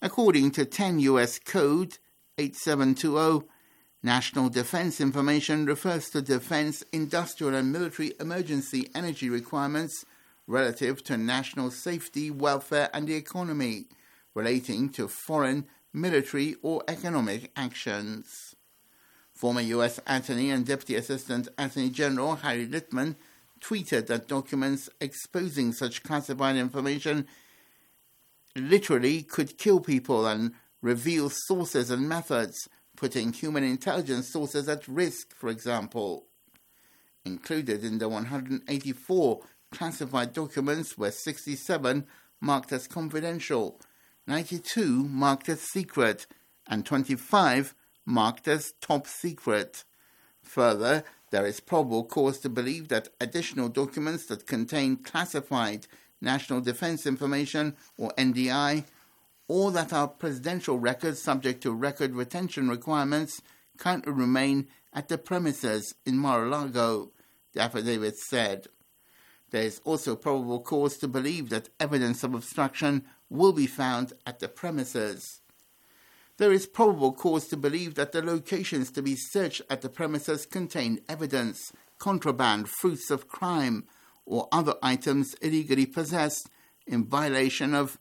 According to 10 U.S. Code 8720, national defense information refers to defense, industrial and military emergency energy requirements relative to national safety, welfare and the economy, relating to foreign, military or economic actions. Former U.S. Attorney and Deputy Assistant Attorney General Harry Litman tweeted that documents exposing such classified information literally could kill people and reveal sources and methods, putting human intelligence sources at risk, for example. Included in the 184 classified documents were 67 marked as confidential, 92 marked as secret, and 25 marked as top secret. Further, there is probable cause to believe that additional documents that contain classified national defense information, or NDI, or that are presidential records subject to record retention requirements currently remain at the premises in Mar-a-Lago, the affidavit said. There is also probable cause to believe that evidence of obstruction will be found at the premises. There is probable cause to believe that the locations to be searched at the premises contain evidence, contraband, fruits of crime, or other items illegally possessed in violation of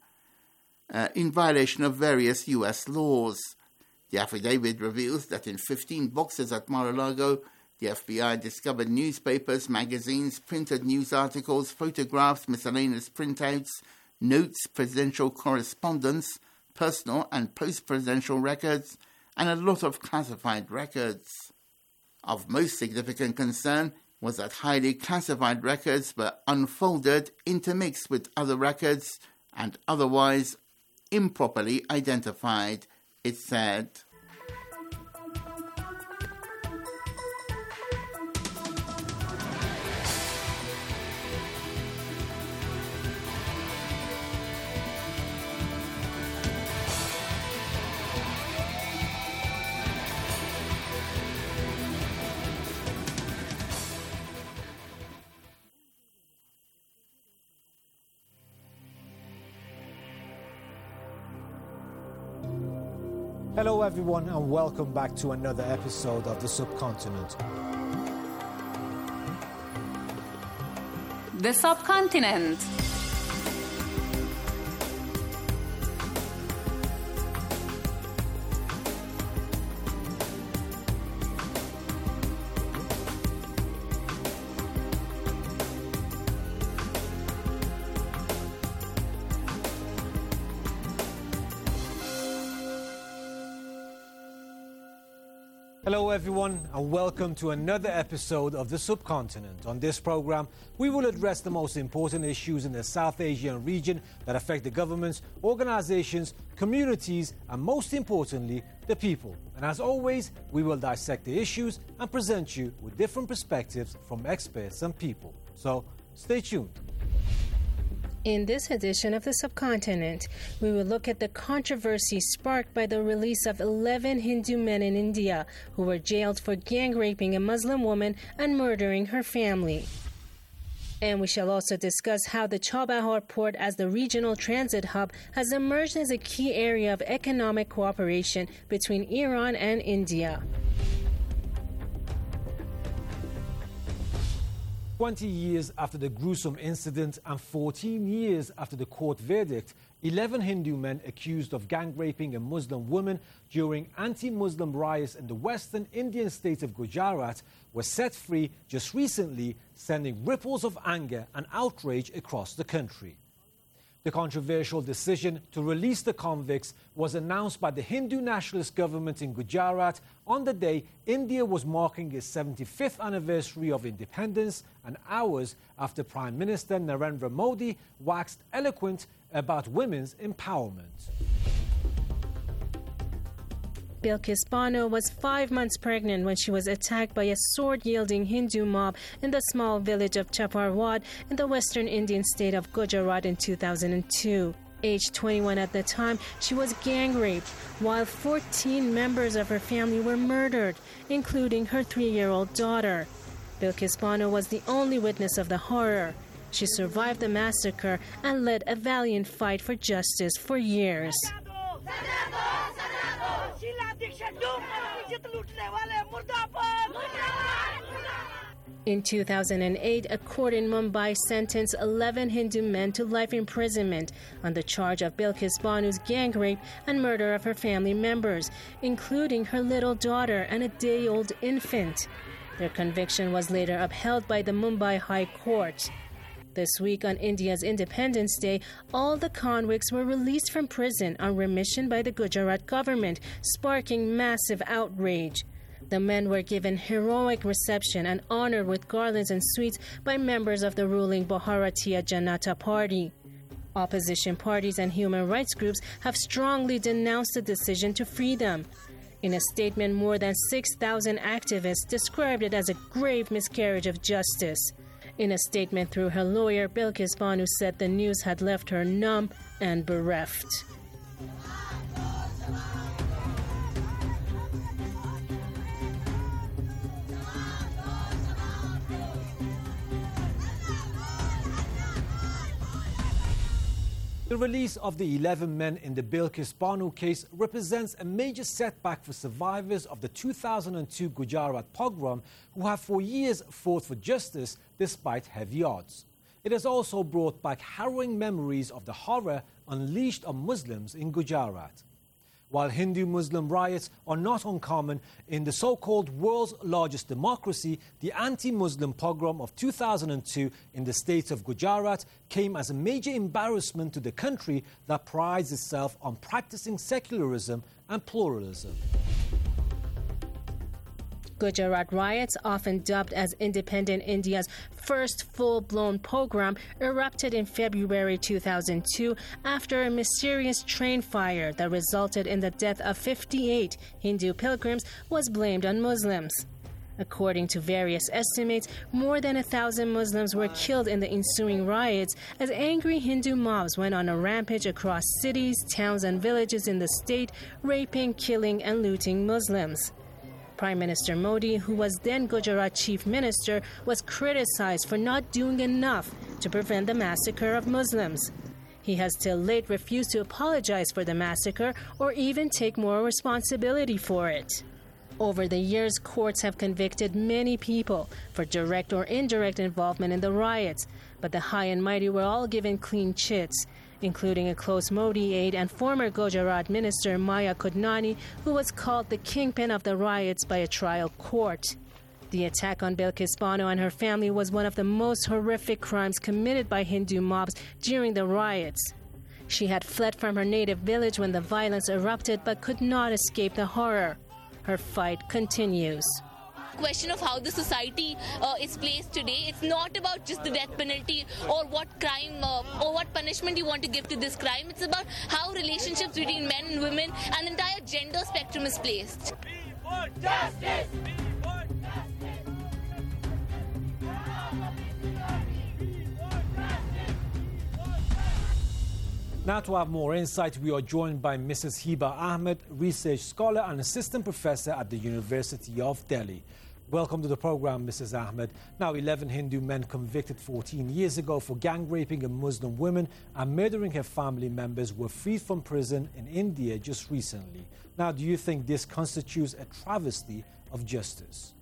various U.S. laws. The affidavit reveals that in 15 boxes at Mar-a-Lago, the FBI discovered newspapers, magazines, printed news articles, photographs, miscellaneous printouts, notes, presidential correspondence, personal and post-presidential records, and a lot of classified records. Of most significant concern was that highly classified records were unfolded, intermixed with other records, and otherwise improperly identified, it said. Hello everyone and welcome back to another episode of The Subcontinent. The Subcontinent. Hello everyone and welcome to another episode of The Subcontinent. On this program, we will address the most important issues in the South Asian region that affect the governments, organizations, communities and most importantly, the people. And as always, we will dissect the issues and present you with different perspectives from experts and people. So, stay tuned. In this edition of The Subcontinent, we will look at the controversy sparked by the release of 11 Hindu men in India who were jailed for gang raping a Muslim woman and murdering her family. And we shall also discuss how the Chabahar port as the regional transit hub has emerged as a key area of economic cooperation between Iran and India. 20 years after the gruesome incident and 14 years after the court verdict, 11 Hindu men accused of gang raping a Muslim woman during anti-Muslim riots in the western Indian state of Gujarat were set free just recently, sending ripples of anger and outrage across the country. The controversial decision to release the convicts was announced by the Hindu nationalist government in Gujarat on the day India was marking its 75th anniversary of independence and hours after Prime Minister Narendra Modi waxed eloquent about women's empowerment. Bilkis Bano was 5 months pregnant when she was attacked by a sword-wielding Hindu mob in the small village of Chaparwad in the western Indian state of Gujarat in 2002. Aged 21 at the time, she was gang raped, while 14 members of her family were murdered, including her 3-year-old daughter. Bilkis Bano was the only witness of the horror. She survived the massacre and led a valiant fight for justice for years. In 2008, a court in Mumbai sentenced 11 Hindu men to life imprisonment on the charge of Bilkis Banu's gang rape and murder of her family members, including her little daughter and a day-old infant. Their conviction was later upheld by the Mumbai High Court. This week on India's Independence Day, all the convicts were released from prison on remission by the Gujarat government, sparking massive outrage. The men were given heroic reception and honored with garlands and sweets by members of the ruling Bharatiya Janata Party. Opposition parties and human rights groups have strongly denounced the decision to free them. In a statement, more than 6,000 activists described it as a grave miscarriage of justice. In a statement through her lawyer, Bilkis Banu said the news had left her numb and bereft. The release of the 11 men in the Bilkis Banu case represents a major setback for survivors of the 2002 Gujarat pogrom who have for years fought for justice despite heavy odds. It has also brought back harrowing memories of the horror unleashed on Muslims in Gujarat. While Hindu-Muslim riots are not uncommon in the so-called world's largest democracy, the anti-Muslim pogrom of 2002 in the state of Gujarat came as a major embarrassment to the country that prides itself on practicing secularism and pluralism. Gujarat riots, often dubbed as independent India's first full-blown pogrom, erupted in February 2002 after a mysterious train fire that resulted in the death of 58 Hindu pilgrims was blamed on Muslims. According to various estimates, more than 1,000 Muslims were killed in the ensuing riots as angry Hindu mobs went on a rampage across cities, towns, and villages in the state, raping, killing, and looting Muslims. Prime Minister Modi, who was then Gujarat Chief Minister, was criticized for not doing enough to prevent the massacre of Muslims. He has till late refused to apologize for the massacre or even take more responsibility for it. Over the years, courts have convicted many people for direct or indirect involvement in the riots, but the high and mighty were all given clean chits, including a close Modi aide and former Gujarat Minister Maya Kudnani, who was called the kingpin of the riots by a trial court. The attack on Bilkis Banu and her family was one of the most horrific crimes committed by Hindu mobs during the riots. She had fled from her native village when the violence erupted but could not escape the horror. Her fight continues. Question of how the society is placed today. It's not about just the death penalty or what crime or what punishment you want to give to this crime. It's about how relationships between men and women and the entire gender spectrum is placed. We want justice! We want Now to have more insight, we are joined by Mrs. Hiba Ahmed, research scholar and assistant professor at the University of Delhi. Welcome to the program, Mrs. Ahmed. Now, 11 Hindu men convicted 14 years ago for gang raping a Muslim woman and murdering her family members were freed from prison in India just recently. Now, do you think this constitutes a travesty of justice?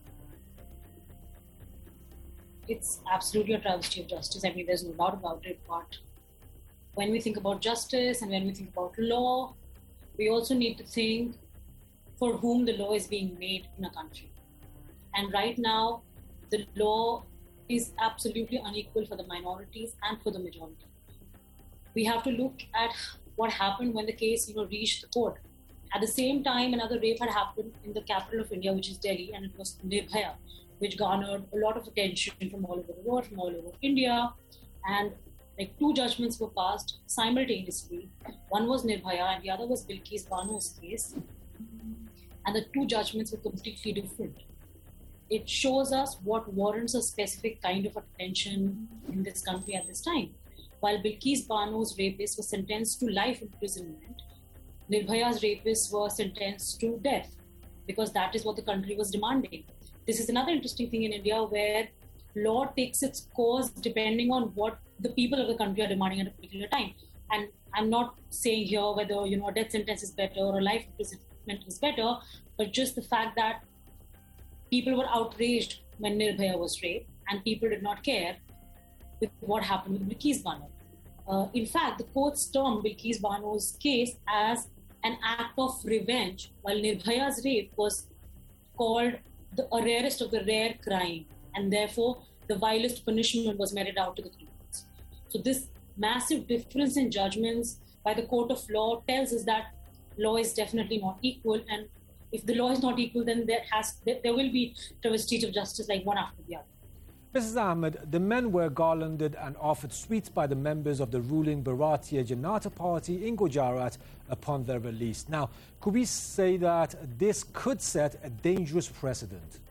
It's absolutely a travesty of justice. I mean, there's no doubt about it. But when we think about justice and when we think about law, we also need to think for whom the law is being made in a country. And right now, the law is absolutely unequal for the minorities and for the majority. We have to look at what happened when the case, reached the court. At the same time, another rape had happened in the capital of India, which is Delhi, and it was Nirbhaya, which garnered a lot of attention from all over the world, from all over India. And two judgments were passed simultaneously. One was Nirbhaya and the other was Bilkis Banu's case. And the two judgments were completely different. It shows us what warrants a specific kind of attention in this country at this time. While Bilkis Banu's rapists were sentenced to life imprisonment, Nirbhaya's rapists were sentenced to death because that is what the country was demanding. This is another interesting thing in India where law takes its course depending on what the people of the country are demanding at a particular time. And I'm not saying here whether, a death sentence is better or a life imprisonment is better, but just the fact that people were outraged when Nirbhaya was raped and people did not care with what happened with Bilkis Bano. In fact, the courts termed Bilkis Bano's case as an act of revenge, while Nirbhaya's rape was called the rarest of the rare crime, and therefore the vilest punishment was meted out to the criminals. So this massive difference in judgments by the court of law tells us that law is definitely not equal, and if the law is not equal, then there will be travesties of justice like one after the other. Mrs. Ahmed, the men were garlanded and offered sweets by the members of the ruling Bharatiya Janata Party in Gujarat upon their release. Now, could we say that this could set a dangerous precedent?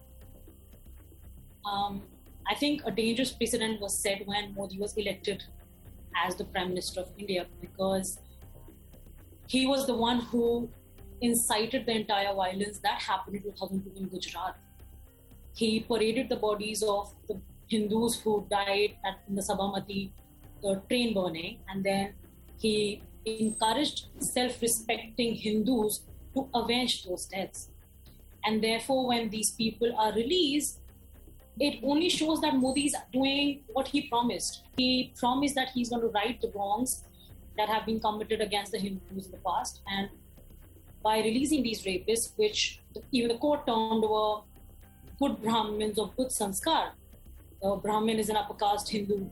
I think a dangerous precedent was set when Modi was elected as the Prime Minister of India, because he was the one who incited the entire violence that happened in 2002 in Gujarat. He paraded the bodies of the Hindus who died in the Sabarmati train burning, and then he encouraged self-respecting Hindus to avenge those deaths. And therefore, when these people are released, it only shows that Modi is doing what he promised. He promised that he's going to right the wrongs that have been committed against the Hindus in the past. And by releasing these rapists, which even the court termed were good Brahmins of good sanskar. Brahmin is an upper caste Hindu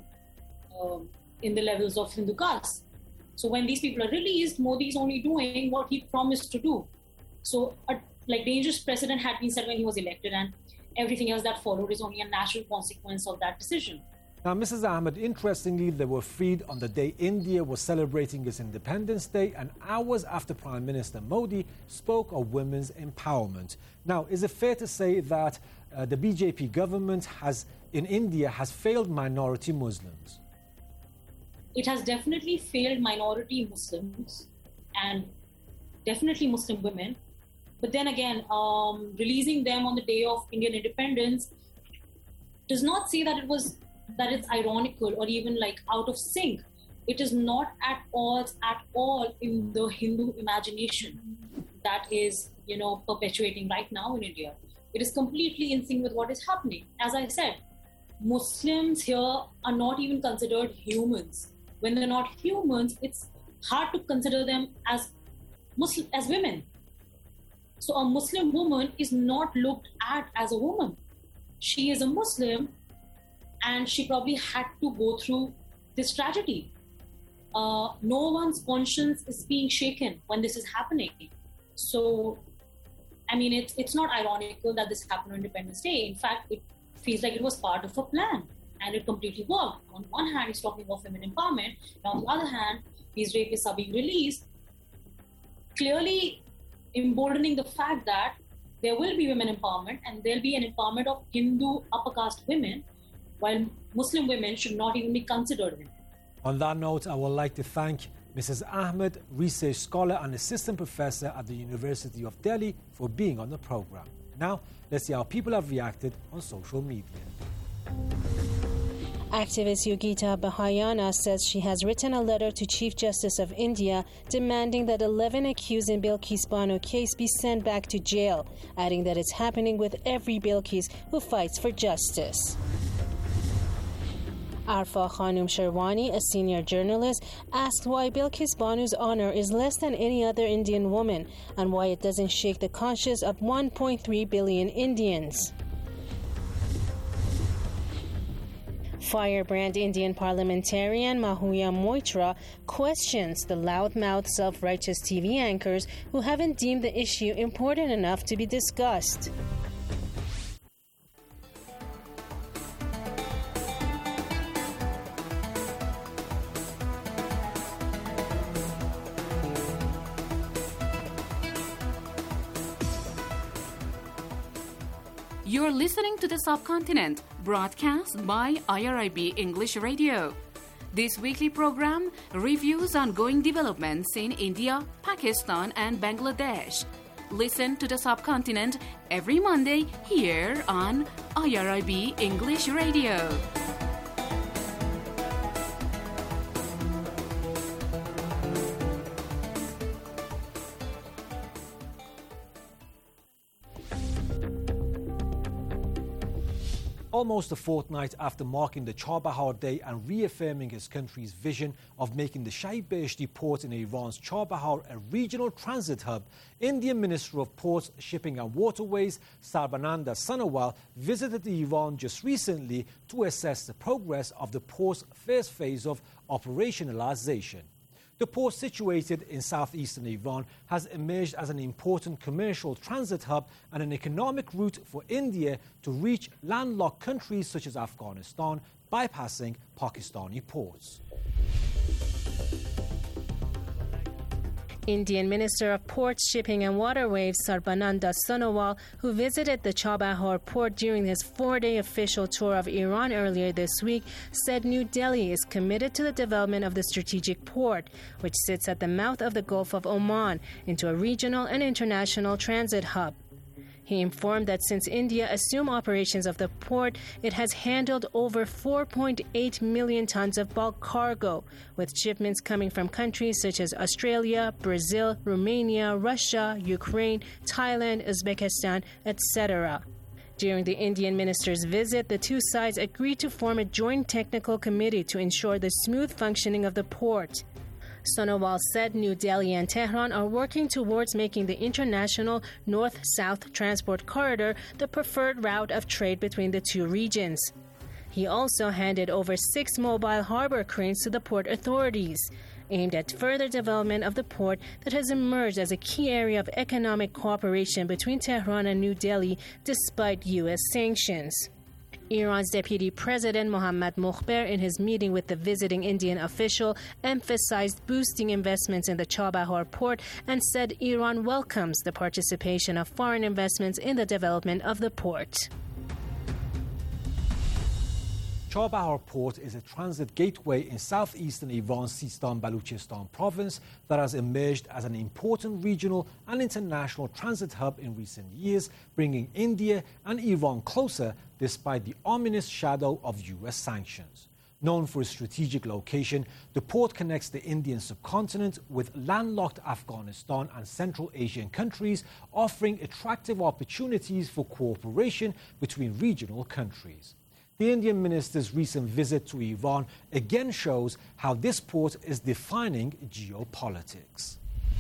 in the levels of Hindu caste. So when these people are released, Modi is only doing what he promised to do. So a dangerous precedent had been set when he was elected, and everything else that followed is only a natural consequence of that decision. Now, Mrs. Ahmed, interestingly, they were freed on the day India was celebrating its Independence Day, and hours after Prime Minister Modi spoke of women's empowerment. Now, is it fair to say that the BJP government in India has failed minority Muslims? It has definitely failed minority Muslims and definitely Muslim women. But then again, releasing them on the day of Indian independence does not say that it's ironical or even out of sync. It is not at all in the Hindu imagination that is, perpetuating right now in India. It is completely in sync with what is happening. As I said, Muslims here are not even considered humans. When they're not humans, it's hard to consider them as women. So a Muslim woman is not looked at as a woman. She is a Muslim, and she probably had to go through this tragedy. No one's conscience is being shaken when this is happening. So, it's not ironical that this happened on Independence Day. In fact, it feels like it was part of a plan, and it completely worked. On one hand, he's talking of women empowerment, and on the other hand, these rapists are being released, clearly emboldening the fact that there will be women empowerment, and there'll be an empowerment of Hindu upper caste women, while Muslim women should not even be considered women. On that note, I would like to thank Mrs. Ahmed, research scholar and assistant professor at the University of Delhi, for being on the program. Now, let's see how people have reacted on social media. Activist Yogita Bahayana says she has written a letter to Chief Justice of India demanding that 11 accused in Bilkis Bano case be sent back to jail, adding that it's happening with every Bilkis who fights for justice. Arfa Khanum Sherwani, a senior journalist, asked why Bilkis Banu's honor is less than any other Indian woman and why it doesn't shake the conscience of 1.3 billion Indians. Firebrand Indian parliamentarian Mahuya Moitra questions the loudmouth, self-righteous TV anchors who haven't deemed the issue important enough to be discussed. You're listening to The Subcontinent, broadcast by IRIB English Radio. This weekly program reviews ongoing developments in India, Pakistan, and Bangladesh. Listen to The Subcontinent every Monday here on IRIB English Radio. Almost a fortnight after marking the Chabahar Day and reaffirming his country's vision of making the Shahid Beheshti port in Iran's Chabahar a regional transit hub, Indian Minister of Ports, Shipping and Waterways, Sarbananda Sonowal, visited Iran just recently to assess the progress of the port's first phase of operationalization. The port, situated in southeastern Iran, has emerged as an important commercial transit hub and an economic route for India to reach landlocked countries such as Afghanistan, bypassing Pakistani ports. Indian Minister of Ports, Shipping and Waterways Sarbananda Sonowal, who visited the Chabahar port during his 4-day official tour of Iran earlier this week, said New Delhi is committed to the development of the strategic port, which sits at the mouth of the Gulf of Oman, into a regional and international transit hub. He informed that since India assumed operations of the port, it has handled over 4.8 million tons of bulk cargo, with shipments coming from countries such as Australia, Brazil, Romania, Russia, Ukraine, Thailand, Uzbekistan, etc. During the Indian minister's visit, the two sides agreed to form a joint technical committee to ensure the smooth functioning of the port. Sonowal said New Delhi and Tehran are working towards making the international north-south transport corridor the preferred route of trade between the two regions. He also handed over 6 mobile harbor cranes to the port authorities, aimed at further development of the port that has emerged as a key area of economic cooperation between Tehran and New Delhi despite U.S. sanctions. Iran's Deputy President Mohammad Mokhber, in his meeting with the visiting Indian official, emphasized boosting investments in the Chabahar port and said Iran welcomes the participation of foreign investments in the development of the port. Chabahar Port is a transit gateway in southeastern Iran's Sistan-Baluchistan province that has emerged as an important regional and international transit hub in recent years, bringing India and Iran closer despite the ominous shadow of U.S. sanctions. Known for its strategic location, the port connects the Indian subcontinent with landlocked Afghanistan and Central Asian countries, offering attractive opportunities for cooperation between regional countries. The Indian minister's recent visit to Iran again shows how this port is defining geopolitics.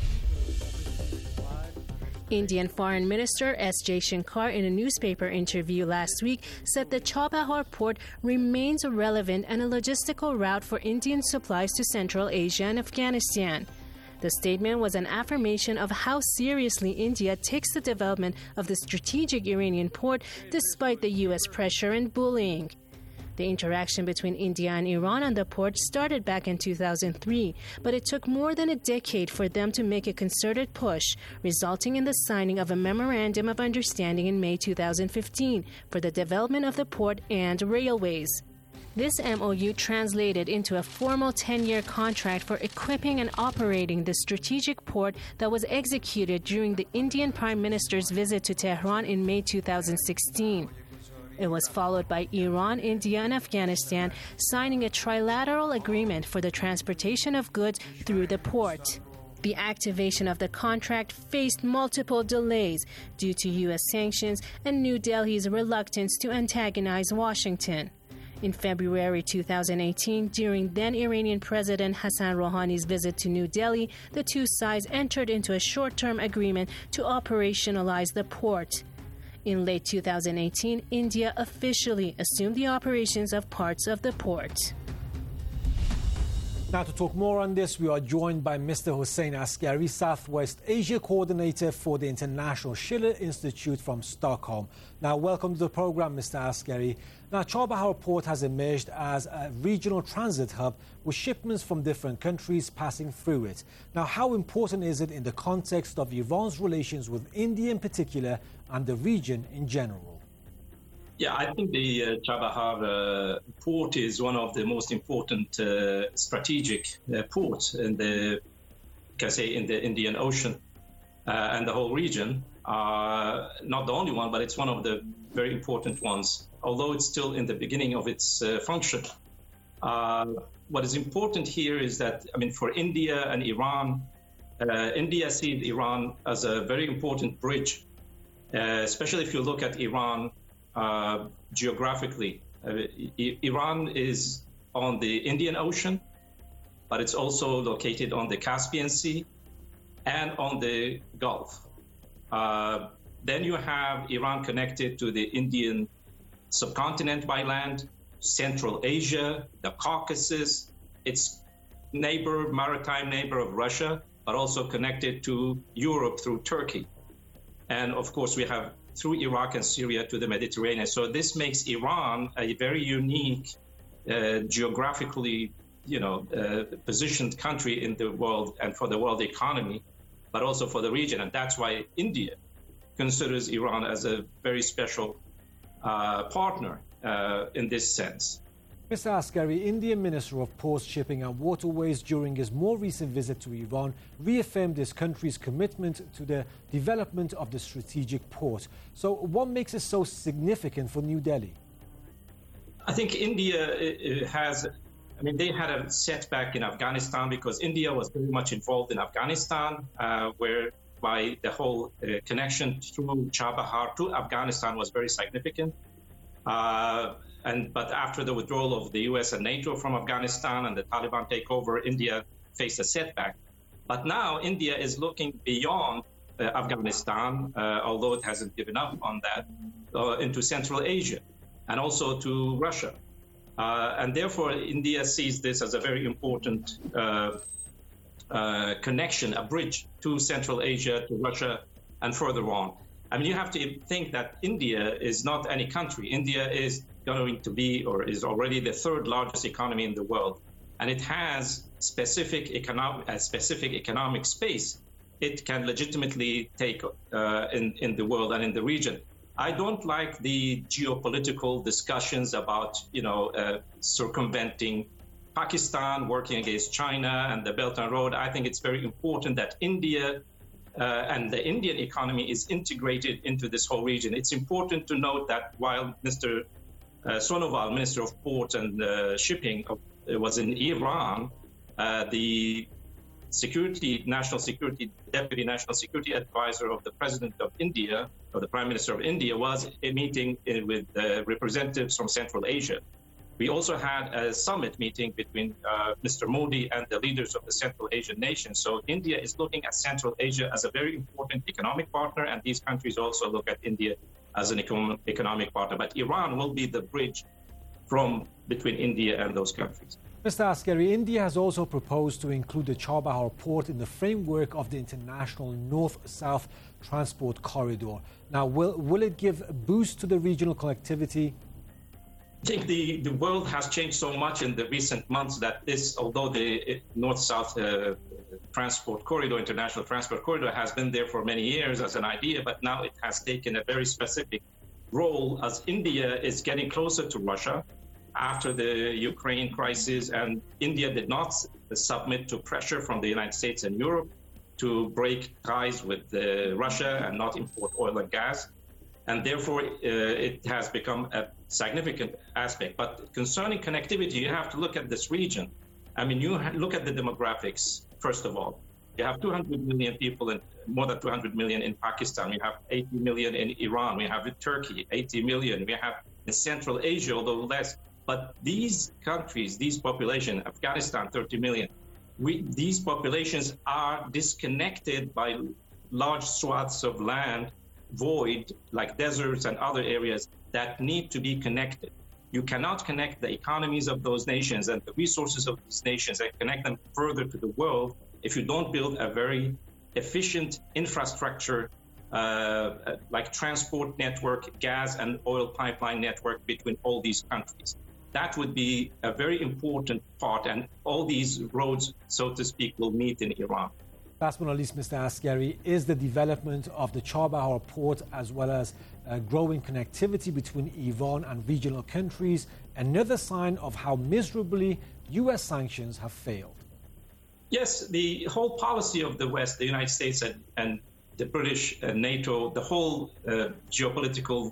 Indian Foreign Minister S. Jaishankar, in a newspaper interview last week, said the Chabahar port remains relevant and a logistical route for Indian supplies to Central Asia and Afghanistan. The statement was an affirmation of how seriously India takes the development of the strategic Iranian port despite the U.S. pressure and bullying. The interaction between India and Iran on the port started back in 2003, but it took more than a decade for them to make a concerted push, resulting in the signing of a Memorandum of Understanding in May 2015 for the development of the port and railways. This MOU translated into a formal 10-year contract for equipping and operating the strategic port that was executed during the Indian Prime Minister's visit to Tehran in May 2016. It was followed by Iran, India, and Afghanistan signing a trilateral agreement for the transportation of goods through the port. The activation of the contract faced multiple delays due to U.S. sanctions and New Delhi's reluctance to antagonize Washington. In February 2018, during then-Iranian President Hassan Rouhani's visit to New Delhi, the two sides entered into a short-term agreement to operationalize the port. In late 2018, India officially assumed the operations of parts of the port. Now, to talk more on this, we are joined by Mr. Hossein Asghari, Southwest Asia Coordinator for the International Schiller Institute from Stockholm. Now, welcome to the program, Mr. Asghari. Now, Chabahar Port has emerged as a regional transit hub with shipments from different countries passing through it. Now, how important is it in the context of Iran's relations with India in particular and the region in general? Yeah, I think the Chabahar port is one of the most important strategic ports in the Indian Ocean and the whole region. Not the only one, but it's one of the very important ones, although it's still in the beginning of its function. What is important here is that, for India and Iran, India sees Iran as a very important bridge, especially if you look at Iran geographically. Iran is on the Indian Ocean, but it's also located on the Caspian Sea and on the Gulf. Then you have Iran connected to the Indian subcontinent by land, Central Asia, the Caucasus, its maritime neighbor of Russia, but also connected to Europe through Turkey. And of course, we have through Iraq and Syria to the Mediterranean. So this makes Iran a very unique, geographically, positioned country in the world and for the world economy, but also for the region. And that's why India considers Iran as a very special partner in this sense. Mr. Askari, Indian Minister of Ports, Shipping and Waterways, during his more recent visit to Iran, reaffirmed his country's commitment to the development of the strategic port. So what makes it so significant for New Delhi? I think India they had a setback in Afghanistan because India was very much involved in Afghanistan, whereby the whole connection through Chabahar to Afghanistan was very significant. But after the withdrawal of the US and NATO from Afghanistan and the Taliban takeover, India faced a setback. But now India is looking beyond Afghanistan, although it hasn't given up on that, into Central Asia and also to Russia. And therefore, India sees this as a very important connection, a bridge to Central Asia, to Russia, and further on. I mean, you have to think that India is not any country. India is going to be, or is already, the third largest economy in the world. And it has specific economic space it can legitimately take in the world and in the region. I don't like the geopolitical discussions about, circumventing Pakistan, working against China and the Belt and Road. I think it's very important that India and the Indian economy is integrated into this whole region. It's important to note that while Mr. Sonowal, Minister of Port and Shipping, was in Iran, the Deputy National Security Advisor of the President of India, or the Prime Minister of India, was a meeting with representatives from Central Asia. We also had a summit meeting between Mr. Modi and the leaders of the Central Asian nations. So India is looking at Central Asia as a very important economic partner, and these countries also look at India as an economic partner. But Iran will be the bridge between India and those countries. Mr. Askari, India has also proposed to include the Chabahar port in the framework of the International North-South Transport Corridor. Now, will it give a boost to the regional connectivity? I think the world has changed so much in the recent months that although the North-South Transport Corridor, International Transport Corridor, has been there for many years as an idea, but now it has taken a very specific role as India is getting closer to Russia after the Ukraine crisis, and India did not submit to pressure from the United States and Europe to break ties with Russia and not import oil and gas. And therefore, it has become a significant aspect. But concerning connectivity, you have to look at this region. I mean, you look at the demographics, first of all. You have 200 million people, and more than 200 million in Pakistan. We have 80 million in Iran. We have in Turkey, 80 million. We have in Central Asia, although less. But these countries, these populations, Afghanistan, 30 million, these populations are disconnected by large swaths of land, void, like deserts and other areas that need to be connected. You cannot connect the economies of those nations and the resources of these nations and connect them further to the world if you don't build a very efficient infrastructure like transport network, gas and oil pipeline network between all these countries. That would be a very important part, and all these roads, so to speak, will meet in Iran. Last but not least, Mr. Askari, is the development of the Chabahar port as well as growing connectivity between Iran and regional countries another sign of how miserably U.S. sanctions have failed? Yes, the whole policy of the West, the United States and the British and NATO, the whole geopolitical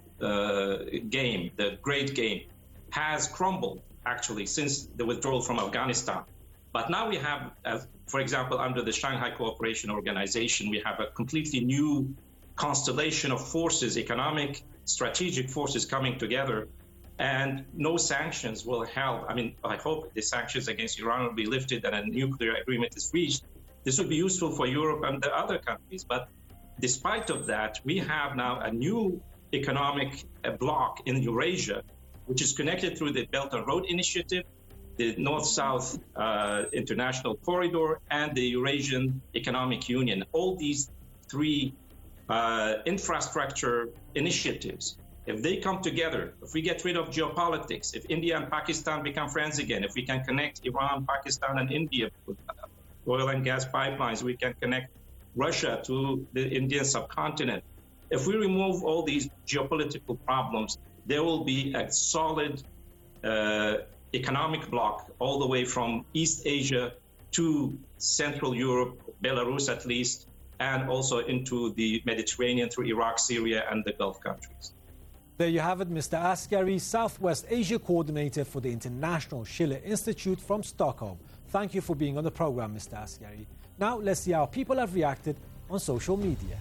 game, the great game, has crumbled, actually, since the withdrawal from Afghanistan. But now we have, for example, under the Shanghai Cooperation Organization, we have a completely new constellation of forces, economic, strategic forces coming together, and no sanctions will help. I mean, I hope the sanctions against Iran will be lifted and a nuclear agreement is reached. This would be useful for Europe and the other countries. But despite of that, we have now a new economic bloc in Eurasia, which is connected through the Belt and Road Initiative, the North-South International Corridor, and the Eurasian Economic Union. All these three infrastructure initiatives, if they come together, if we get rid of geopolitics, if India and Pakistan become friends again, if we can connect Iran, Pakistan, and India with oil and gas pipelines, we can connect Russia to the Indian subcontinent. If we remove all these geopolitical problems, there will be a solid economic bloc all the way from East Asia to Central Europe, Belarus at least, and also into the Mediterranean through Iraq, Syria, and the Gulf countries. There you have it, Mr. Asghari, Southwest Asia Coordinator for the International Schiller Institute from Stockholm. Thank you for being on the program, Mr. Asghari. Now, let's see how people have reacted on social media.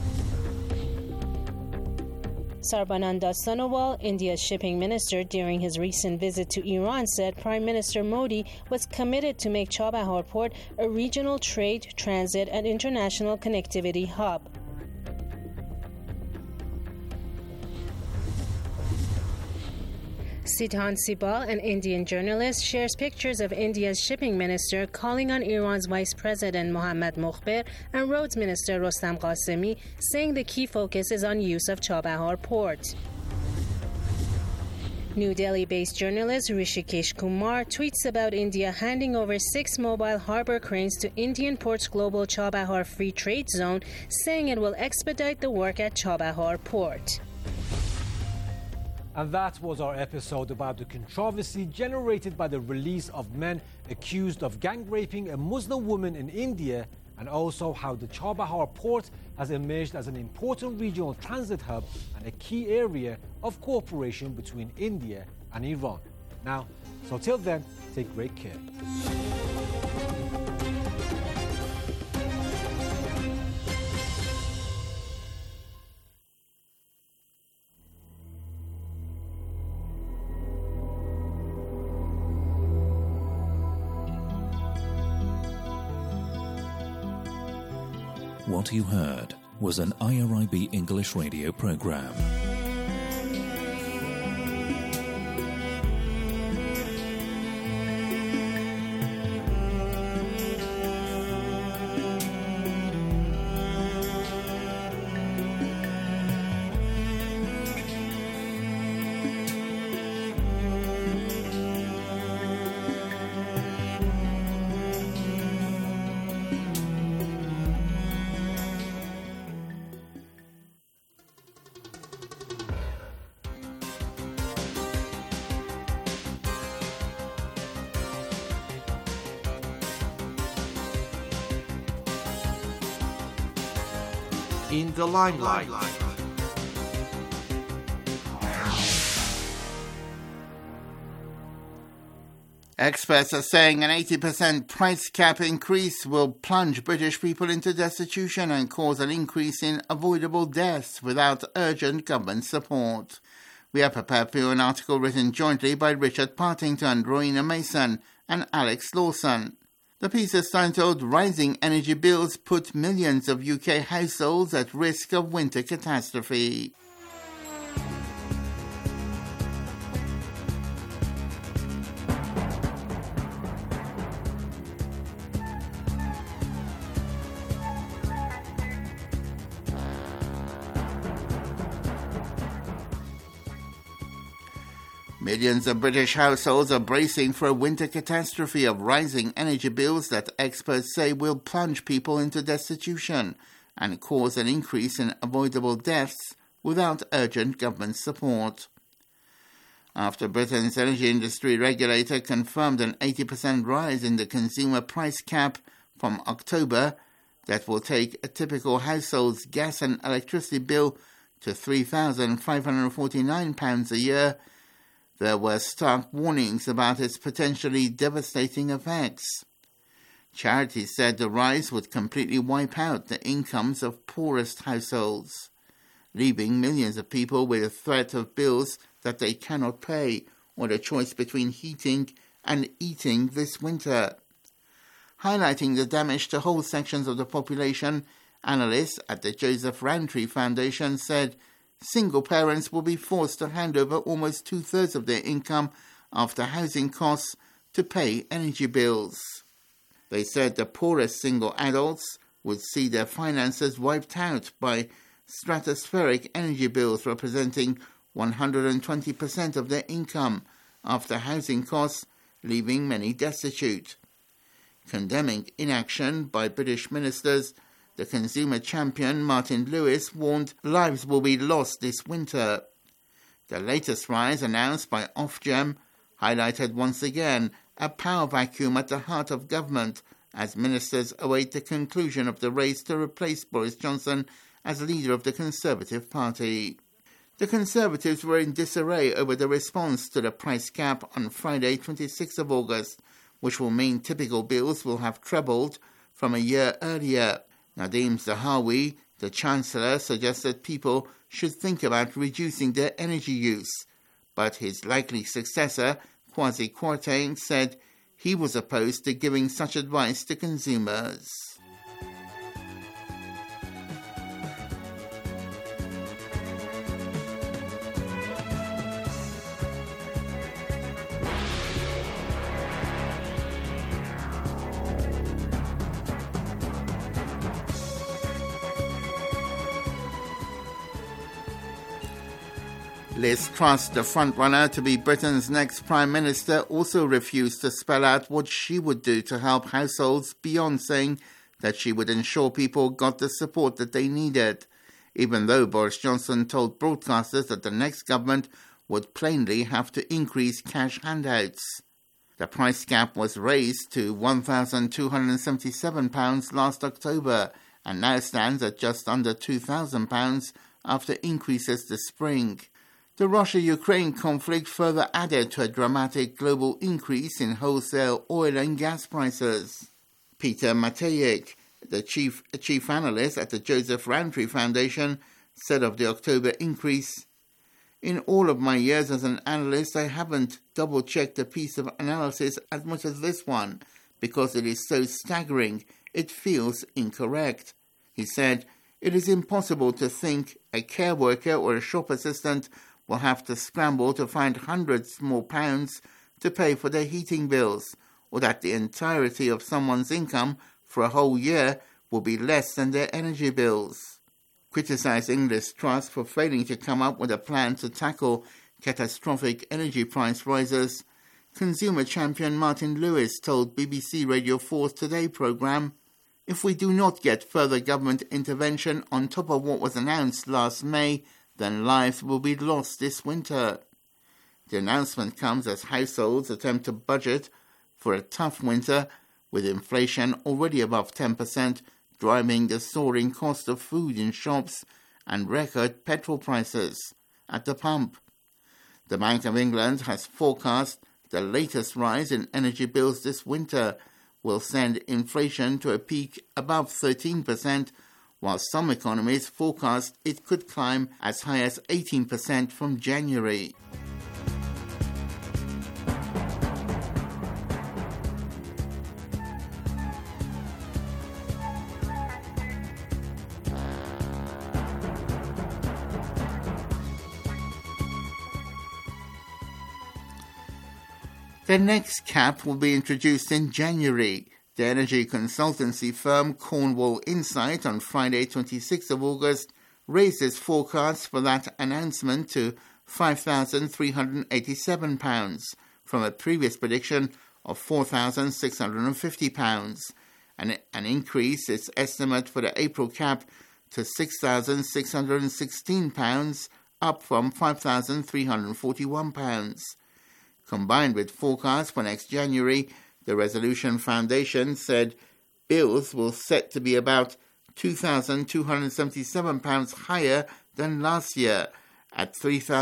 Sarbananda Sonowal, India's shipping minister, during his recent visit to Iran, said Prime Minister Modi was committed to make Chabahar Port a regional trade, transit, and international connectivity hub. Sidhan Sibal, an Indian journalist, shares pictures of India's shipping minister calling on Iran's Vice President Mohammad Mokhber and Roads Minister Rostam Qasemi, saying the key focus is on use of Chabahar Port. New Delhi-based journalist Rishikesh Kumar tweets about India handing over 6 mobile harbor cranes to Indian Ports Global Chabahar Free Trade Zone, saying it will expedite the work at Chabahar Port. And that was our episode about the controversy generated by the release of men accused of gang raping a Muslim woman in India, and also how the Chabahar port has emerged as an important regional transit hub and a key area of cooperation between India and Iran. Now, so till then, take great care. What you heard was an IRIB English radio program. In the limelight. Experts are saying an 80% price cap increase will plunge British people into destitution and cause an increase in avoidable deaths without urgent government support. We are prepared for you an article written jointly by Richard Partington, Rowena Mason and Alex Lawson. The piece is titled "Rising Energy Bills Put Millions of UK Households at Risk of Winter Catastrophe." Millions of British households are bracing for a winter catastrophe of rising energy bills that experts say will plunge people into destitution and cause an increase in avoidable deaths without urgent government support. After Britain's energy industry regulator confirmed an 80% rise in the consumer price cap from October that will take a typical household's gas and electricity bill to £3,549 a year, there were stark warnings about its potentially devastating effects. Charities said the rise would completely wipe out the incomes of poorest households. leaving millions of people with a threat of bills that they cannot pay or the choice between heating and eating this winter. Highlighting the damage to whole sections of the population, analysts at the Joseph Rowntree Foundation said single parents will be forced to hand over almost 2/3 of their income after housing costs to pay energy bills. They said the poorest single adults would see their finances wiped out by stratospheric energy bills representing 120% of their income after housing costs, leaving many destitute. Condemning inaction by British ministers, the consumer champion Martin Lewis warned lives will be lost this winter. The latest rise announced by Ofgem highlighted once again a power vacuum at the heart of government as ministers await the conclusion of the race to replace Boris Johnson as leader of the Conservative Party. The Conservatives were in disarray over the response to the price cap on Friday, 26th of August, which will mean typical bills will have trebled from a year earlier. Nadhim Zahawi, the Chancellor, suggested people should think about reducing their energy use, but his likely successor, Kwasi Kwarteng, said he was opposed to giving such advice to consumers. Liz Truss, the frontrunner to be Britain's next Prime Minister, also refused to spell out what she would do to help households beyond saying that she would ensure people got the support that they needed, even though Boris Johnson told broadcasters that the next government would plainly have to increase cash handouts. The price cap was raised to £1,277 last October and now stands at just under £2,000 after increases this spring. The Russia-Ukraine conflict further added to a dramatic global increase in wholesale oil and gas prices. Peter Matejek, the chief analyst at the Joseph Rowntree Foundation, said of the October increase, "In all of my years as an analyst, I haven't double-checked a piece of analysis as much as this one, because it is so staggering, it feels incorrect." He said, "It is impossible to think a care worker or a shop assistant will have to scramble to find hundreds more pounds to pay for their heating bills, or that the entirety of someone's income for a whole year will be less than their energy bills." Criticising Liz Truss for failing to come up with a plan to tackle catastrophic energy price rises, consumer champion Martin Lewis told BBC Radio 4's Today programme, "If we do not get further government intervention on top of what was announced last May, then lives will be lost this winter." The announcement comes as households attempt to budget for a tough winter, with inflation already above 10%, driving the soaring cost of food in shops and record petrol prices at the pump. The Bank of England has forecast the latest rise in energy bills this winter will send inflation to a peak above 13%, while some economies forecast it could climb as high as 18% from January. The next cap will be introduced in January. The energy consultancy firm Cornwall Insight on Friday, 26th of August, raised its forecast for that announcement to £5,387 from a previous prediction of £4,650, and increased its estimate for the April cap to £6,616, up from £5,341. Combined with forecasts for next January, the Resolution Foundation said bills will set to be about £2,277 higher than last year, at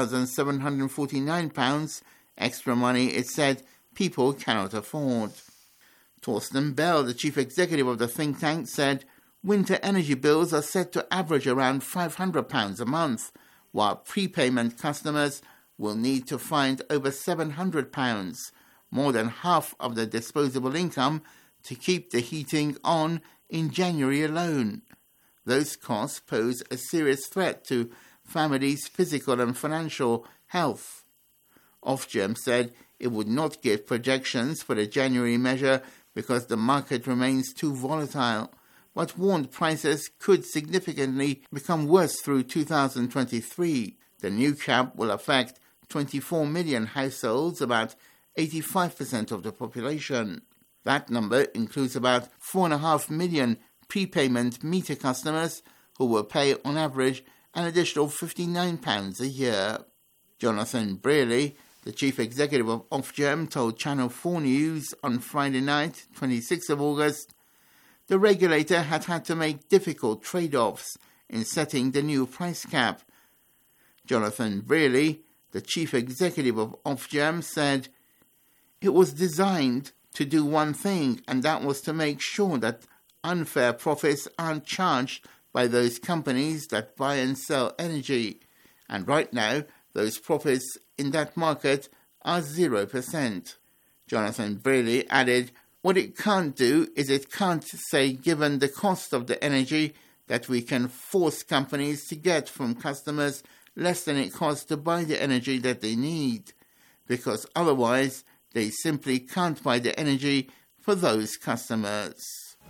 £3,749, extra money it said people cannot afford. Torsten Bell, the chief executive of the think tank, said, winter energy bills are set to average around £500 a month, while prepayment customers will need to find over £700, more than half of their disposable income, to keep the heating on in January alone. Those costs pose a serious threat to families' physical and financial health. Ofgem said it would not give projections for the January measure because the market remains too volatile, but warned prices could significantly become worse through 2023. The new cap will affect 24 million households, about 85% of the population. That number includes about 4.5 million prepayment meter customers who will pay on average an additional £59 a year. Jonathan Brearley, the chief executive of Ofgem, told Channel 4 News on Friday night, 26th of August, the regulator had to make difficult trade-offs in setting the new price cap. Jonathan Brearley, the chief executive of Ofgem, said it was designed to do one thing, and that was to make sure that unfair profits aren't charged by those companies that buy and sell energy. And right now, those profits in that market are 0%. Jonathan Brearley added, what it can't do is it can't say, given the cost of the energy, that we can force companies to get from customers less than it costs to buy the energy that they need, because otherwise they simply can't buy the energy for those customers.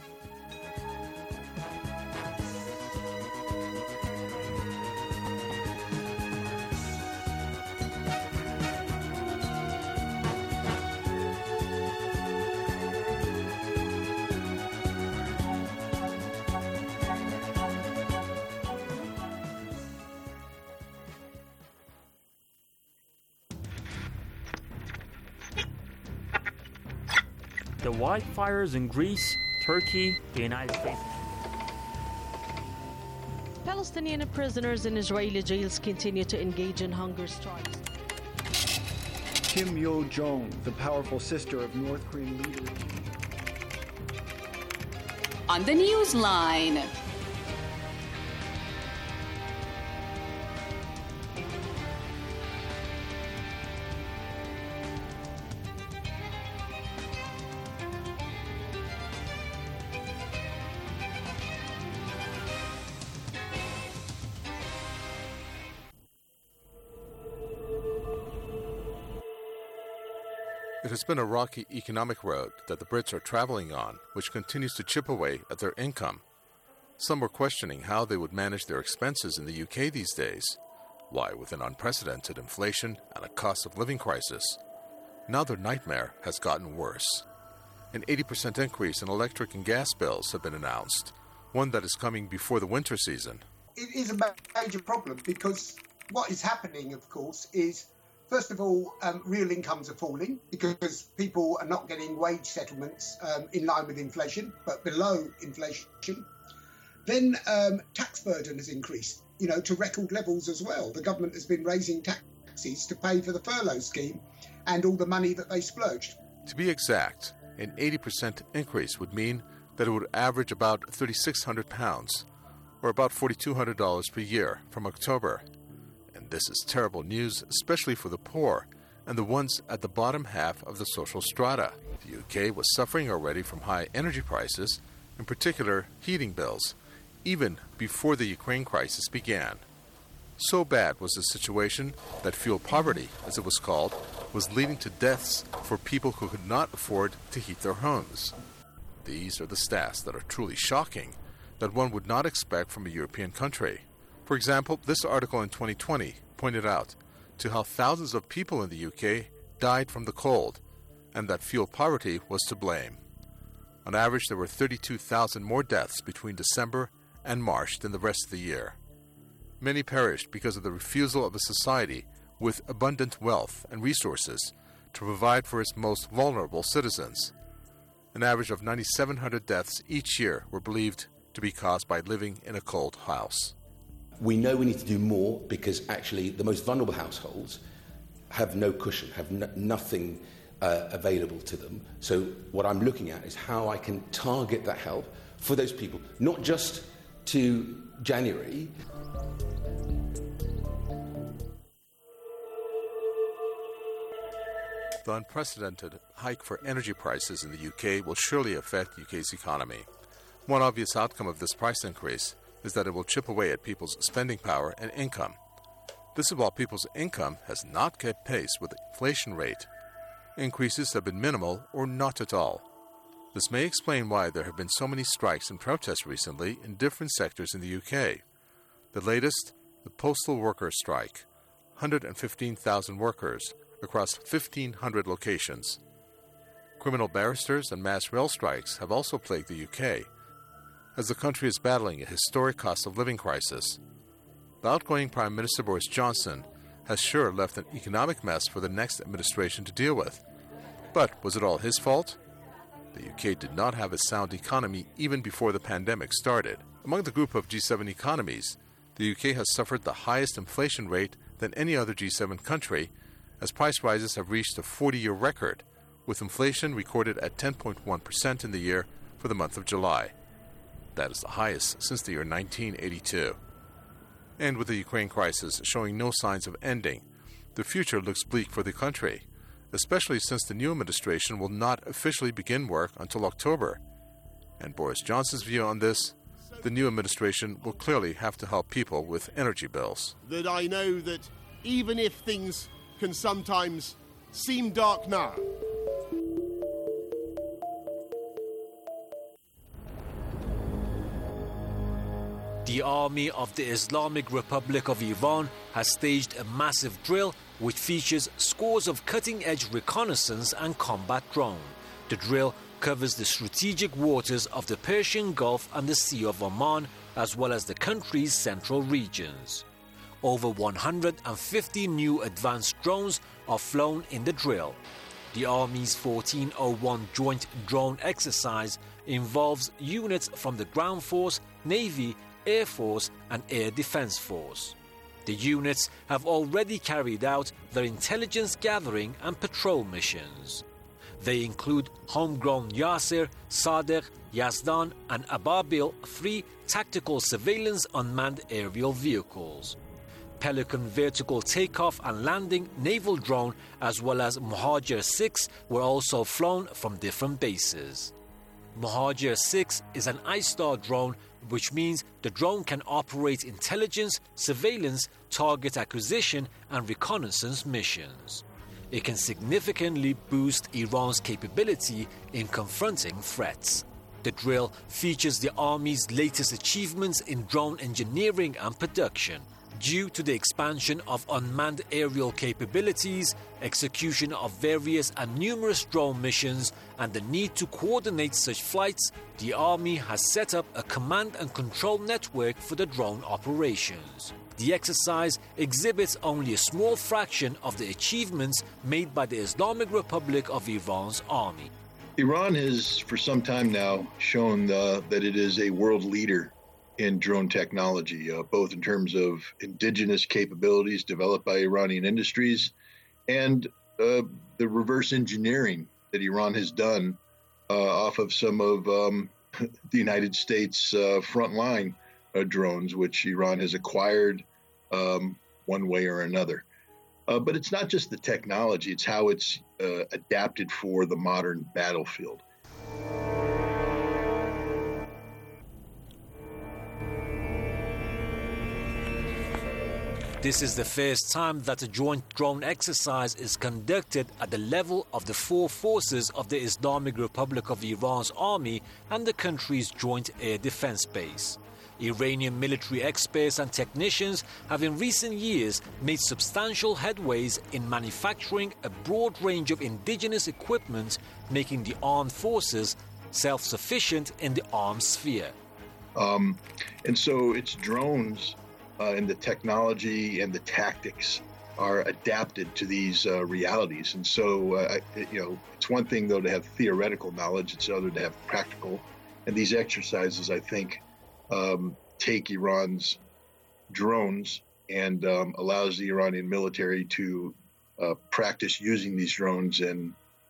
The wildfires in Greece, Turkey, the United States. Palestinian prisoners in Israeli jails continue to engage in hunger strikes. Kim Yo-jong, the powerful sister of North Korean leader. On the Newsline. It has been a rocky economic road that the Brits are traveling on, which continues to chip away at their income. Some were questioning how they would manage their expenses in the UK these days. Why, with an unprecedented inflation and a cost of living crisis, now their nightmare has gotten worse. An 80% increase in electric and gas bills have been announced, one that is coming before the winter season. It is a major problem because what is happening, of course, is first of all, real incomes are falling because people are not getting wage settlements in line with inflation, but below inflation. Then tax burden has increased, to record levels as well. The government has been raising taxes to pay for the furlough scheme and all the money that they splurged. To be exact, an 80% increase would mean that it would average about £3,600, or about $4,200 per year from October. This is terrible news, especially for the poor and the ones at the bottom half of the social strata. The UK was suffering already from high energy prices, in particular heating bills, even before the Ukraine crisis began. So bad was the situation that fuel poverty, as it was called, was leading to deaths for people who could not afford to heat their homes. These are the stats that are truly shocking, that one would not expect from a European country. For example, this article in 2020 pointed out to how thousands of people in the UK died from the cold, and that fuel poverty was to blame. On average, there were 32,000 more deaths between December and March than the rest of the year. Many perished because of the refusal of a society with abundant wealth and resources to provide for its most vulnerable citizens. An average of 9,700 deaths each year were believed to be caused by living in a cold house. We know we need to do more because actually the most vulnerable households have no cushion, have nothing available to them. So what I'm looking at is how I can target that help for those people, not just to January. The unprecedented hike for energy prices in the UK will surely affect the UK's economy. One obvious outcome of this price increase is that it will chip away at people's spending power and income. This is while people's income has not kept pace with the inflation rate. Increases have been minimal or not at all. This may explain why there have been so many strikes and protests recently in different sectors in the UK. The latest, the postal workers' strike, 115,000 workers across 1,500 locations. Criminal barristers and mass rail strikes have also plagued the UK, as the country is battling a historic cost of living crisis. The outgoing Prime Minister Boris Johnson has sure left an economic mess for the next administration to deal with. But was it all his fault? The UK did not have a sound economy even before the pandemic started. Among the group of G7 economies, the UK has suffered the highest inflation rate than any other G7 country, as price rises have reached a 40-year record, with inflation recorded at 10.1% in the year for the month of July. That is the highest since the year 1982. And with the Ukraine crisis showing no signs of ending, the future looks bleak for the country, especially since the new administration will not officially begin work until October. And Boris Johnson's view on this, the new administration will clearly have to help people with energy bills. That I know that even if things can sometimes seem dark now, the army of the Islamic Republic of Iran has staged a massive drill which features scores of cutting-edge reconnaissance and combat drone. The drill covers the strategic waters of the Persian Gulf and the Sea of Oman, as well as the country's central regions. Over 150 new advanced drones are flown in the drill. The Army's 1401 Joint Drone Exercise involves units from the Ground Force, Navy, Air Force and Air Defense Force. The units have already carried out their intelligence gathering and patrol missions. They include homegrown Yasser, Sadiq, Yazdan and Ababil 3 tactical surveillance unmanned aerial vehicles. Pelican vertical takeoff and landing naval drone as well as Muhajir 6 were also flown from different bases. Muhajir 6 is an ISTAR drone, which means the drone can operate intelligence, surveillance, target acquisition and reconnaissance missions. It can significantly boost Iran's capability in confronting threats. The drill features the Army's latest achievements in drone engineering and production. Due to the expansion of unmanned aerial capabilities, execution of various and numerous drone missions, and the need to coordinate such flights, the Army has set up a command and control network for the drone operations. The exercise exhibits only a small fraction of the achievements made by the Islamic Republic of Iran's army. Iran has, for some time now, shown that it is a world leader in drone technology, both in terms of indigenous capabilities developed by Iranian industries and the reverse engineering that Iran has done off of some of the United States frontline drones, which Iran has acquired one way or another. But it's not just the technology, it's how it's adapted for the modern battlefield. This is the first time that a joint drone exercise is conducted at the level of the four forces of the Islamic Republic of Iran's army and the country's joint air defense base. Iranian military experts and technicians have in recent years made substantial headways in manufacturing a broad range of indigenous equipment, making the armed forces self-sufficient in the arms sphere. And so it's drones and the technology and the tactics are adapted to these realities. And so, it's one thing, though, to have theoretical knowledge. It's another to have practical. And these exercises, I think, take Iran's drones and allows the Iranian military to practice using these drones in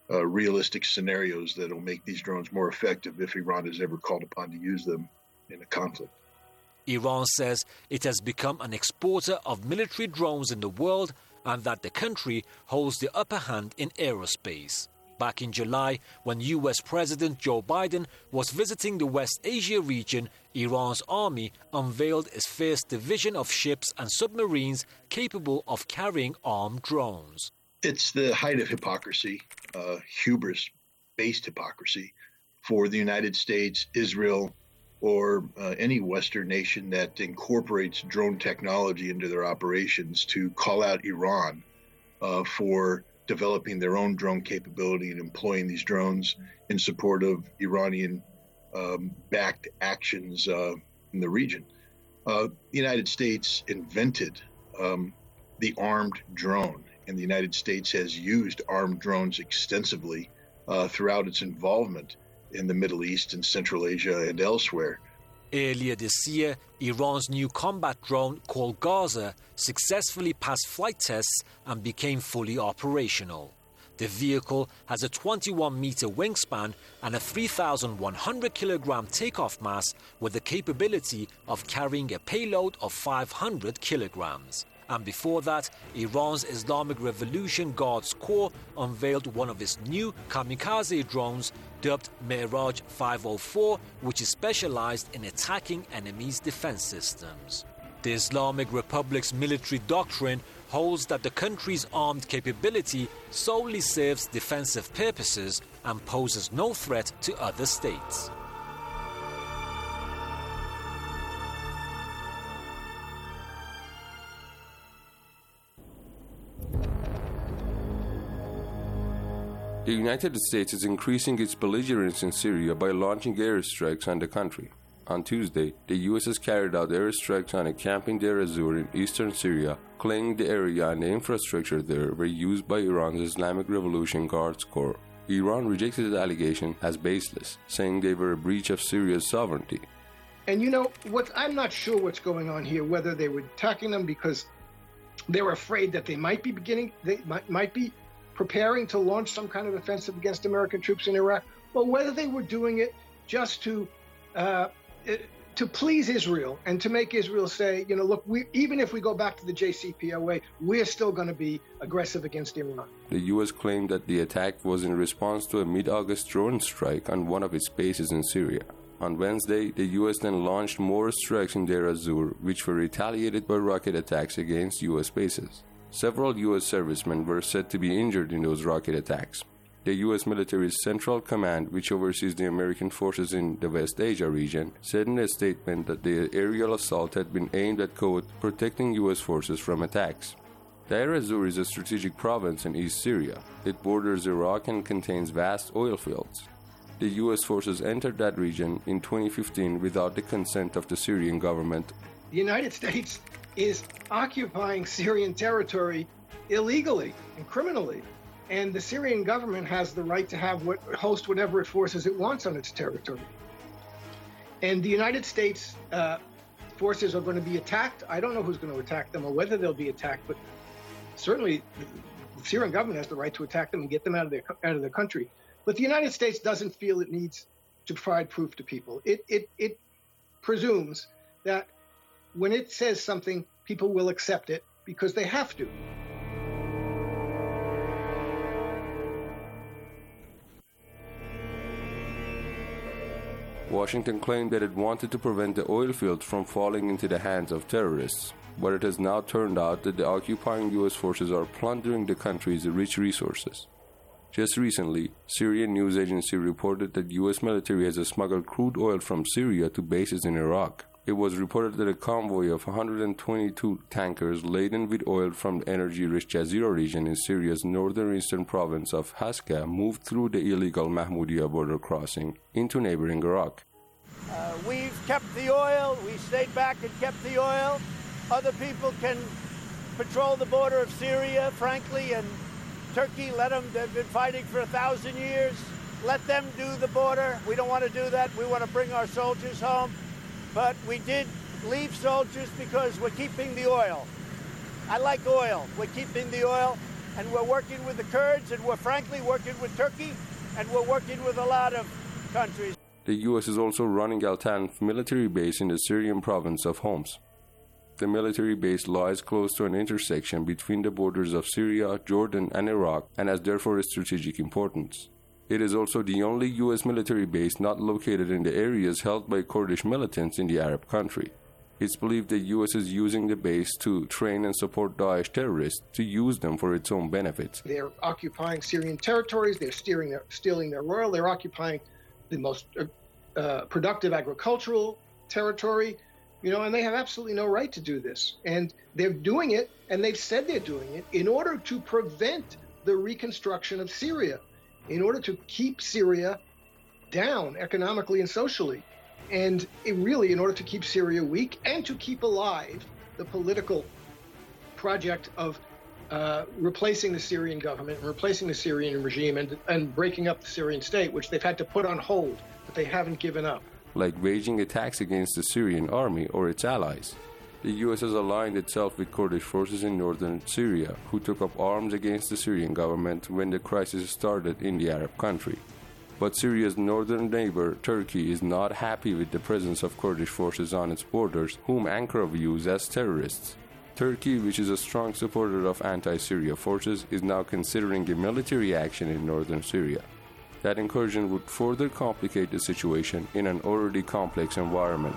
realistic scenarios that will make these drones more effective if Iran is ever called upon to use them in a conflict. Iran says it has become an exporter of military drones in the world and that the country holds the upper hand in aerospace. Back in July, when US President Joe Biden was visiting the West Asia region, Iran's army unveiled its first division of ships and submarines capable of carrying armed drones. It's the height of hypocrisy, hubris-based hypocrisy, for the United States, Israel, or any Western nation that incorporates drone technology into their operations to call out Iran for developing their own drone capability and employing these drones in support of Iranian-backed actions in the region. The United States invented the armed drone, and the United States has used armed drones extensively throughout its involvement in the Middle East and Central Asia and elsewhere. Earlier this year, Iran's new combat drone called Gaza successfully passed flight tests and became fully operational. The vehicle has a 21-meter wingspan and a 3,100-kilogram takeoff mass with the capability of carrying a payload of 500 kilograms. And before that, Iran's Islamic Revolution Guards Corps unveiled one of its new kamikaze drones dubbed Miraj 504, which is specialized in attacking enemies' defense systems. The Islamic Republic's military doctrine holds that the country's armed capability solely serves defensive purposes and poses no threat to other states. The United States is increasing its belligerence in Syria by launching airstrikes on the country. On Tuesday, the U.S. has carried out airstrikes on a camp in Deir ez-Zor in eastern Syria, claiming the area and the infrastructure there were used by Iran's Islamic Revolution Guards Corps. Iran rejected the allegation as baseless, saying they were a breach of Syria's sovereignty. And I'm not sure what's going on here, whether they were attacking them because they were afraid that they might be preparing to launch some kind of offensive against American troops in Iraq, or whether they were doing it just to please Israel and to make Israel say, look, even if we go back to the JCPOA, we're still going to be aggressive against Iran. The U.S. claimed that the attack was in response to a mid-August drone strike on one of its bases in Syria. On Wednesday, the U.S. then launched more strikes in Deir ez-Zor, which were retaliated by rocket attacks against U.S. bases. Several U.S. servicemen were said to be injured in those rocket attacks. The U.S. military's Central Command, which oversees the American forces in the West Asia region, said in a statement that the aerial assault had been aimed at, quote, protecting U.S. forces from attacks. Deir ez-Zor is a strategic province in East Syria. It borders Iraq and contains vast oil fields. The U.S. forces entered that region in 2015 without the consent of the Syrian government. The United States is occupying Syrian territory illegally and criminally. And the Syrian government has the right to host whatever forces it wants on its territory. And the United States forces are going to be attacked. I don't know who's going to attack them or whether they'll be attacked, but certainly the Syrian government has the right to attack them and get them out of their country. But the United States doesn't feel it needs to provide proof to people. It presumes that when it says something, people will accept it because they have to. Washington claimed that it wanted to prevent the oil fields from falling into the hands of terrorists, but it has now turned out that the occupying U.S. forces are plundering the country's rich resources. Just recently, Syrian news agency reported that U.S. military has smuggled crude oil from Syria to bases in Iraq. It was reported that a convoy of 122 tankers laden with oil from the energy-rich Jazeera region in Syria's northeastern province of Hasaka moved through the illegal Mahmoudiya border crossing into neighboring Iraq. We've kept the oil. We stayed back and kept the oil. Other people can patrol the border of Syria, frankly, and Turkey, let them. They've been fighting for 1,000 years. Let them do the border. We don't want to do that. We want to bring our soldiers home. But we did leave soldiers because we're keeping the oil. I like oil. We're keeping the oil. and we're working with the Kurds, and we're frankly working with Turkey, and we're working with a lot of countries. The U.S. is also running Al-Tanf military base in the Syrian province of Homs. The military base lies close to an intersection between the borders of Syria, Jordan, and Iraq, and has therefore strategic importance. It is also the only U.S. military base not located in the areas held by Kurdish militants in the Arab country. It's believed the U.S. is using the base to train and support Daesh terrorists to use them for its own benefits. They're occupying Syrian territories, they're stealing their oil, they're occupying the most productive agricultural territory, and they have absolutely no right to do this. And they're doing it, and they've said they're doing it, in order to prevent the reconstruction of Syria, in order to keep Syria down economically and socially. And in order to keep Syria weak and to keep alive the political project of replacing the Syrian government, replacing the Syrian regime, and breaking up the Syrian state, which they've had to put on hold, but they haven't given up. Like waging attacks against the Syrian army or its allies. The U.S. has aligned itself with Kurdish forces in northern Syria, who took up arms against the Syrian government when the crisis started in the Arab country. But Syria's northern neighbor, Turkey, is not happy with the presence of Kurdish forces on its borders, whom Ankara views as terrorists. Turkey, which is a strong supporter of anti-Syria forces, is now considering a military action in northern Syria. That incursion would further complicate the situation in an already complex environment.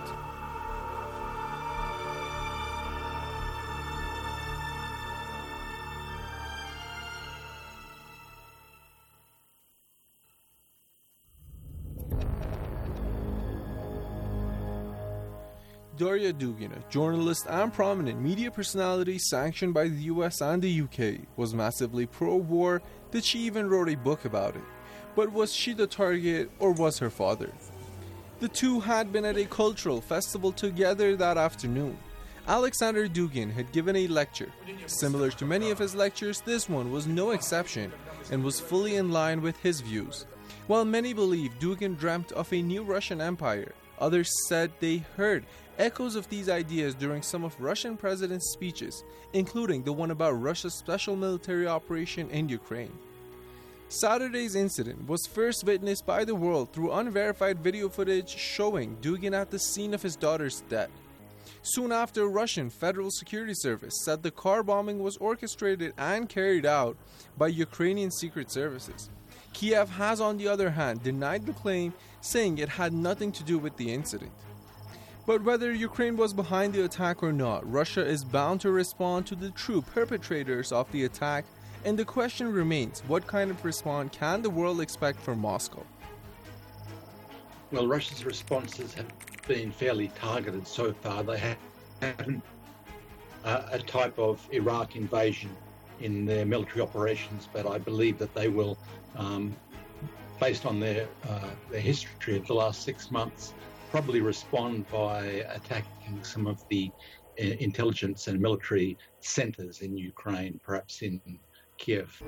Darya Dugin, a journalist and prominent media personality sanctioned by the US and the UK, was massively pro-war that she even wrote a book about it. But was she the target, or was her father? The two had been at a cultural festival together that afternoon. Alexander Dugin had given a lecture. Similar to many of his lectures, this one was no exception and was fully in line with his views. While many believe Dugin dreamt of a new Russian empire, others said they heard echoes of these ideas during some of Russian presidents' speeches, including the one about Russia's special military operation in Ukraine. Saturday's incident was first witnessed by the world through unverified video footage showing Dugin at the scene of his daughter's death. Soon after, Russian Federal Security Service said the car bombing was orchestrated and carried out by Ukrainian secret services. Kiev has, on the other hand, denied the claim, saying it had nothing to do with the incident. But whether Ukraine was behind the attack or not, Russia is bound to respond to the true perpetrators of the attack, and the question remains, what kind of response can the world expect from Moscow? Well, Russia's responses have been fairly targeted so far. They haven't a type of Iraq invasion in their military operations, but I believe that they will, based on their history of the last 6 months, probably respond by attacking some of the intelligence and military centers in Ukraine, perhaps in Kiev.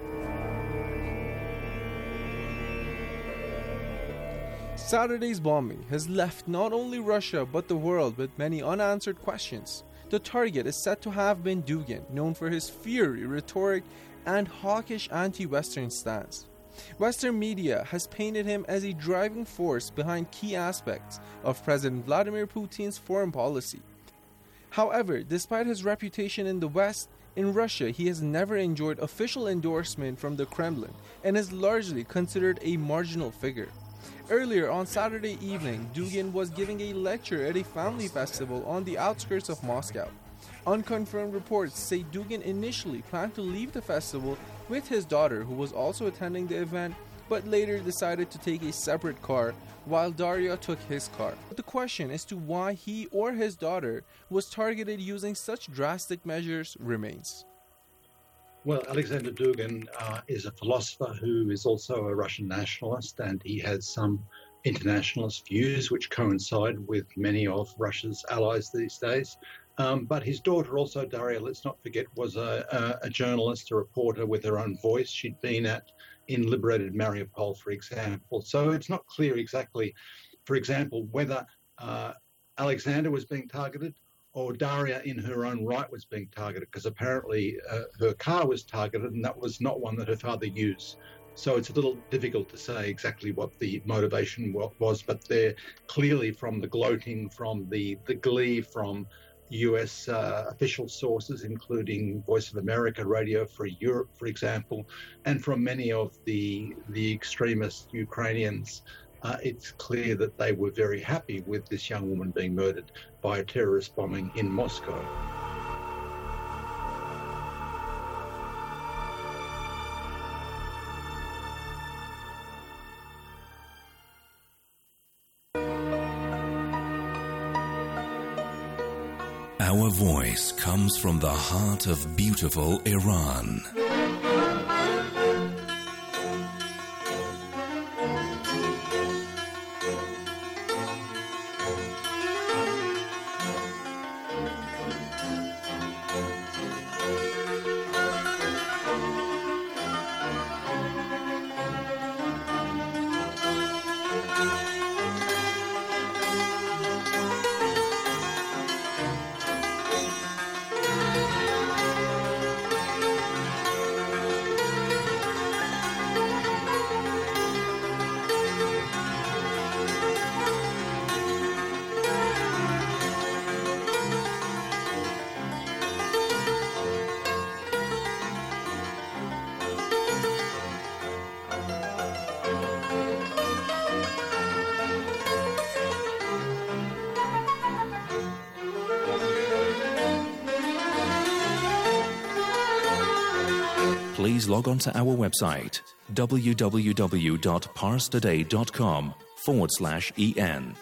Saturday's bombing has left not only Russia but the world with many unanswered questions. The target is said to have been Dugin, known for his fiery rhetoric and hawkish anti-Western stance. Western media has painted him as a driving force behind key aspects of President Vladimir Putin's foreign policy. However, despite his reputation in the West, in Russia he has never enjoyed official endorsement from the Kremlin and is largely considered a marginal figure. Earlier on Saturday evening, Dugin was giving a lecture at a family festival on the outskirts of Moscow. Unconfirmed reports say Dugin initially planned to leave the festival with his daughter, who was also attending the event, but later decided to take a separate car, while Darya took his car. But the question as to why he or his daughter was targeted using such drastic measures remains. Well, Alexander Dugin is a philosopher who is also a Russian nationalist, and he has some internationalist views which coincide with many of Russia's allies these days. But his daughter also, Darya, let's not forget, was a journalist, a reporter with her own voice. She'd been in liberated Mariupol, for example. So it's not clear exactly, for example, whether Alexander was being targeted or Daria in her own right was being targeted, because apparently her car was targeted and that was not one that her father used. So it's a little difficult to say exactly what the motivation was, but they're clearly, from the gloating, from the glee from US official sources, including Voice of America, Radio Free Europe, for example, and from many of the extremist Ukrainians, it's clear that they were very happy with this young woman being murdered by a terrorist bombing in Moscow. Our voice comes from the heart of beautiful Iran. Please log on to our website, www.parstoday.com/en.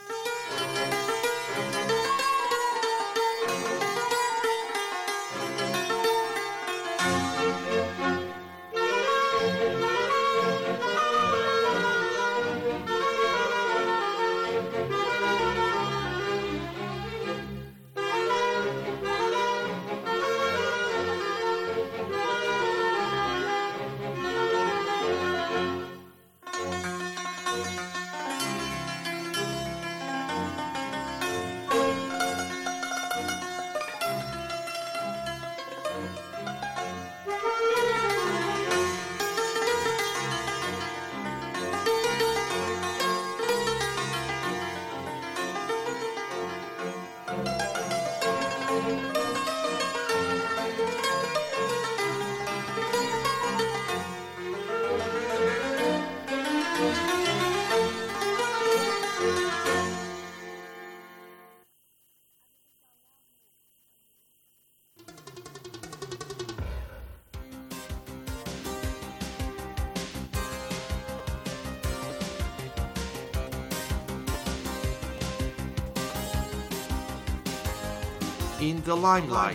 In the limelight.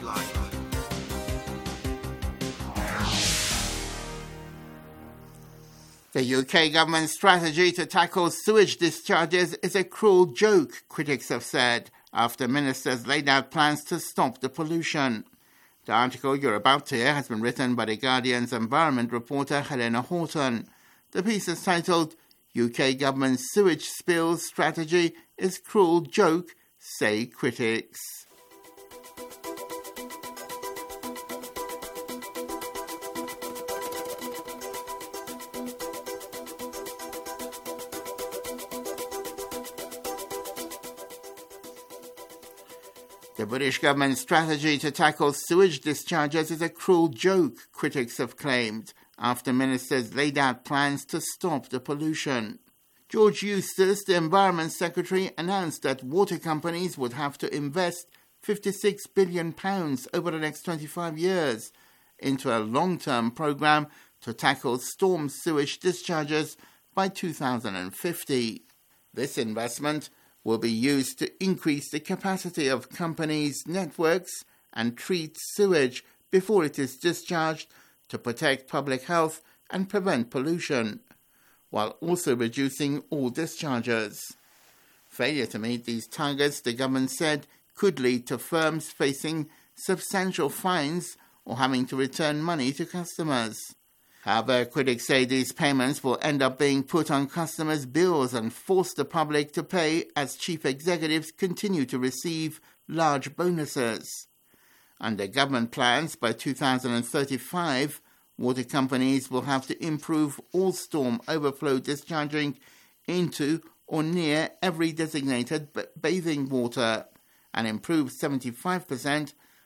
The UK government's strategy to tackle sewage discharges is a cruel joke, critics have said, after ministers laid out plans to stop the pollution. The article you're about to hear has been written by The Guardian's environment reporter Helena Horton. The piece is titled, UK Government's Sewage Spills Strategy is Cruel Joke, Say Critics. The British government's strategy to tackle sewage discharges is a cruel joke, critics have claimed, after ministers laid out plans to stop the pollution. George Eustace, the Environment Secretary, announced that water companies would have to invest £56 billion over the next 25 years into a long-term programme to tackle storm sewage discharges by 2050. This investment will be used to increase the capacity of companies' networks and treat sewage before it is discharged to protect public health and prevent pollution, while also reducing all discharges. Failure to meet these targets, the government said, could lead to firms facing substantial fines or having to return money to customers. However, critics say these payments will end up being put on customers' bills and force the public to pay as chief executives continue to receive large bonuses. Under government plans, by 2035, water companies will have to improve all storm overflow discharging into or near every designated bathing water and improve 75%